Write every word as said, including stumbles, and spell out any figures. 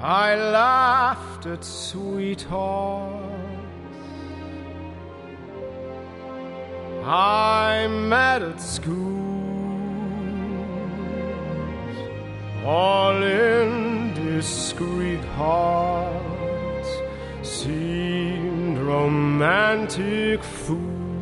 I laughed at sweethearts I met at school, all indiscreet hearts seemed romantic fools.